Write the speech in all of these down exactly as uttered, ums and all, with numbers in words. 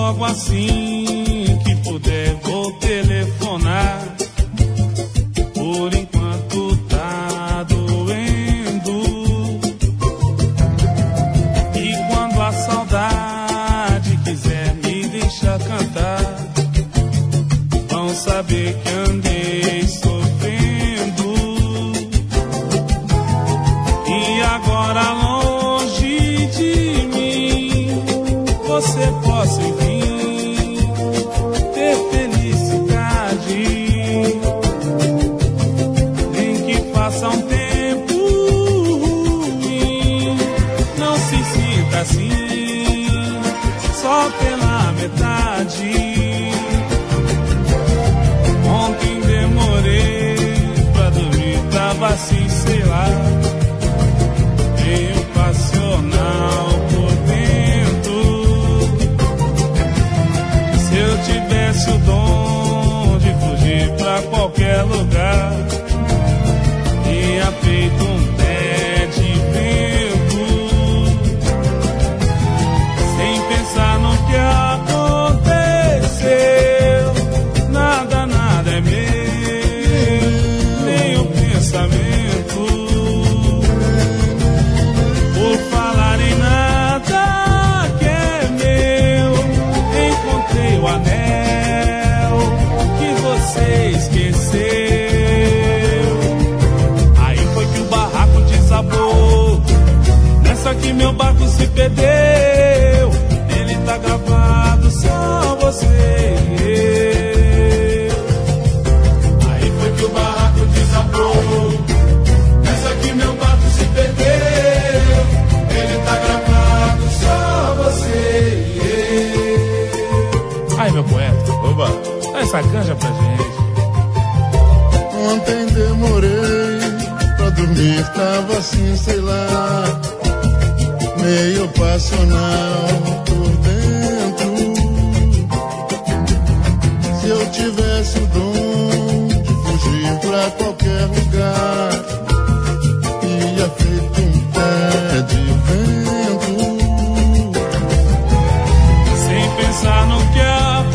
logo assim que puder vou telefonar. Por enquanto tá doendo. E quando a saudade quiser me deixar cantar, vão saber que andei sofrendo. E agora longe de mim, você possa enfim ter felicidade. Nem que passa um tempo ruim, não se sinta assim, só pela metade. Ontem demorei pra dormir, tava assim, sei lá, meio passional por dentro. Se eu tivesse o dom de fugir pra qualquer lugar, tinha feito um pé de vento, sem pensar no que aconteceu. Nada, nada é meu, nem o pensamento. Por falar em nada que é meu, encontrei o anel que você esqueceu. Aí foi que o barraco desabou, nessa que meu barco se perdeu. Ele tá gravado, só você e eu. Aí foi que o barraco desabou, nessa que meu barco se perdeu. Ele tá gravado, só você e eu. Aí, meu poeta, oba, dá essa canja pra gente. Ontem demorei pra dormir, tava assim, sei lá, meio passional por dentro. Se eu tivesse o dom de fugir pra qualquer lugar, ia feito um pé de vento, sem pensar no que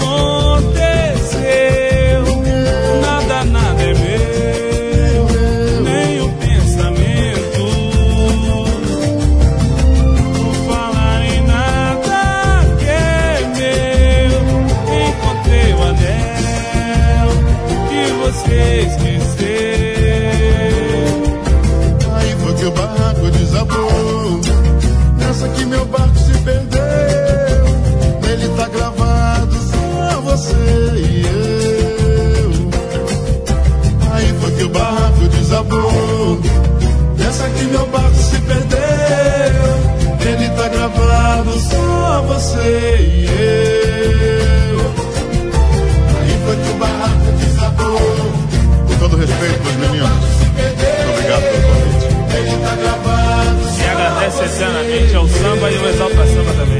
aconteceu. Nada, nada é meu, nem o pensamento. Por falar em nada que é meu, encontrei o anel que você esqueceu. aí foi que o barco desabou, nessa que meu barco se perdeu. Nele tá gravado só você e eu. Aí foi que o barco desabou, nessa que meu barco se perdeu. Nele tá gravado só você e eu. Aí foi que o barco desabou. Com todo respeito pros meninos, muito obrigado pelo convite. E agradece eternamente ao samba e ao Exalta Samba também.